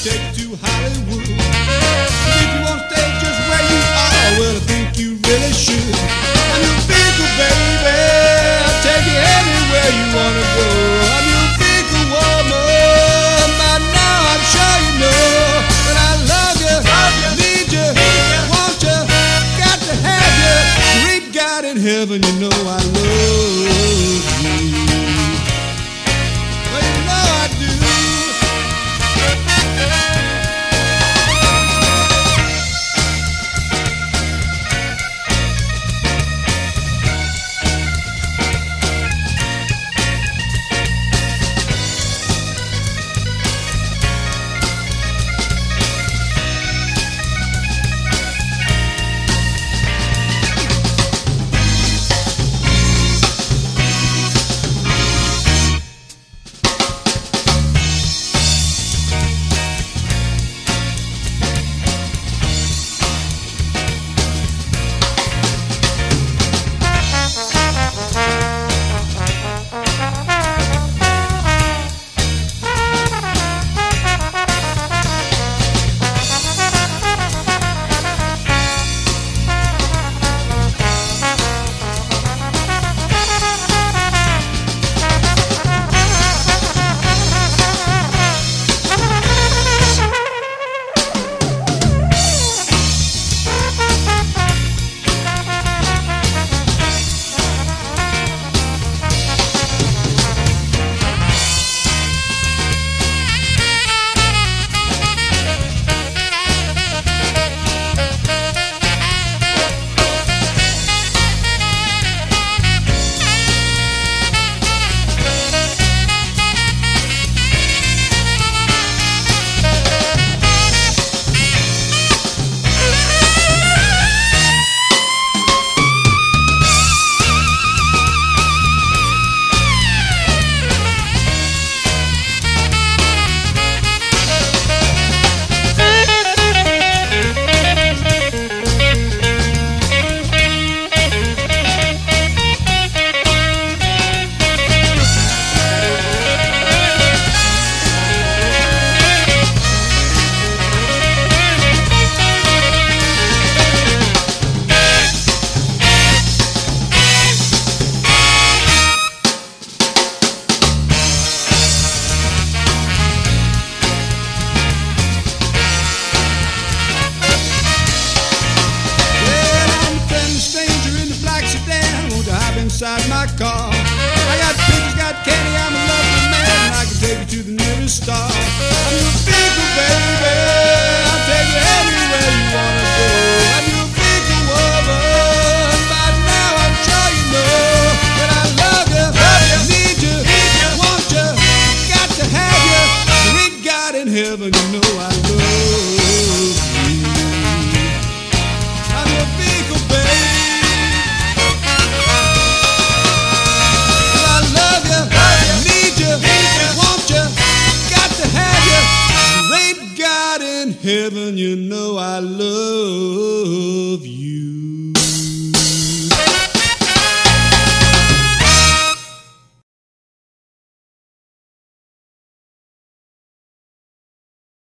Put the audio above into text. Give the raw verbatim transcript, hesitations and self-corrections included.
take you to Hollywood. If you won't stay just where you are, well, I think you really should. I'm your vehicle, baby. I'll take you anywhere you wanna go. I'm your vehicle, woman. By now I'm sure you know that I love you, love you, need you, need you, want you, got to have you. Great God in heaven, you know I love you. Well, you know I do. Inside my car, I got pictures, got candy, I'm a lovely man. I can take you to the nearest star. I'm your vehicle, baby. I'll take you anywhere you wanna go. I'm your vehicle, woman. By now I'm sure you know that I love you, love you, need you, need you, want you, got to have you. Great God in heaven, you know I love you. I'm your vehicle, baby. Heaven, you know I love you.